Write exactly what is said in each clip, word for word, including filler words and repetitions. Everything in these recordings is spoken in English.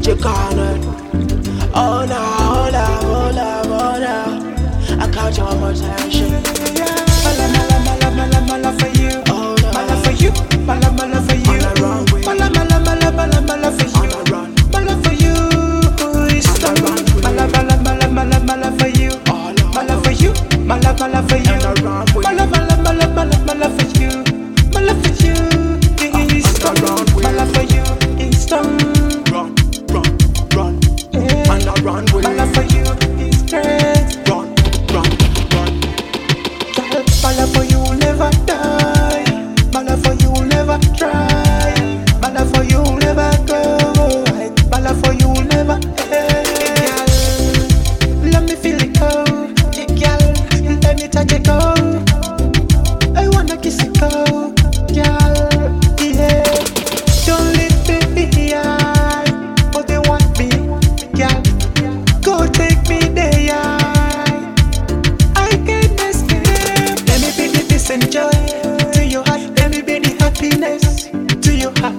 you cornered. Oh no, oh no, oh no, oh no. I caught your attention. My love, my love, my love, my love, my love for you. Oh no, my love for you. My love, my love for you. On the runway. My love, my love, my love, my love, my love for you. On the run. My love for you is On the runway. my love, my love, my love, my love, my love for you. Oh no, My love for you. My love, my love for you. On the runway. My love, my love, my love, my love, my love for you. My love for you is On the runway. my love for you is strong. Run, run, run. Yeah. On the runway. My love for you is great. Run, run, run. Girl, my love for you will never die. My love for you will never try. My love for you will never go. My love for you will never end. Girl, let me feel it go. Girl, let me touch it go. I wanna kiss it go. Girl, yeah. Don't leave me behind. But they want me. Girl, go take me there. I can't escape. Let me be the peace and joy to your heart. Let me be the happiness to your heart.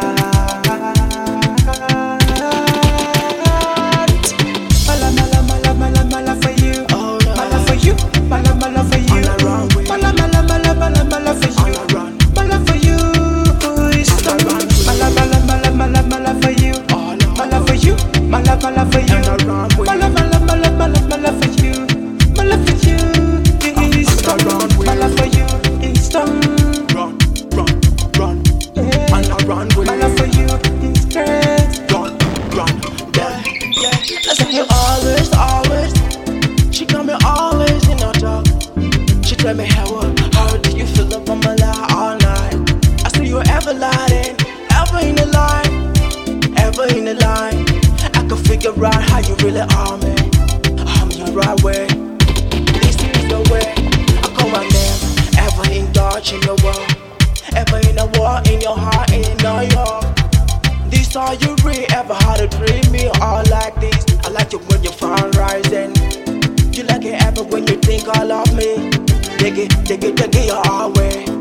My love, my love, my love, my love, my love for you. Oh no, My love for you. My love, my love for you. On the runway. My love, my love, my love, my love, my love for On you. the run. My love for you is On the runway. my love, my love, my love, my love, my love for you. Oh no, My love for you. My love, my love for you. On the runway. My love, my love, my love, my love, my love for you. My love for you is On the runway. my love for you is strong. Run, run, run. Yeah. On the runway. My love for you is great. Run, run, yeah, yeah. I say you always, always. She got me always in her talk. She tell me how, how do you feel about my life all night? I say you ever lying, ever in the line, ever in the line. I can figure out how you really are, man. I'm your right way. This is the way. I call my name. Ever indulge in your world, ever in a war in your heart in New York. This all you really ever had to treat me all like this. I like it when you're fun rising. You like it ever when you think all of me. Dig it, dig it, dig it your way.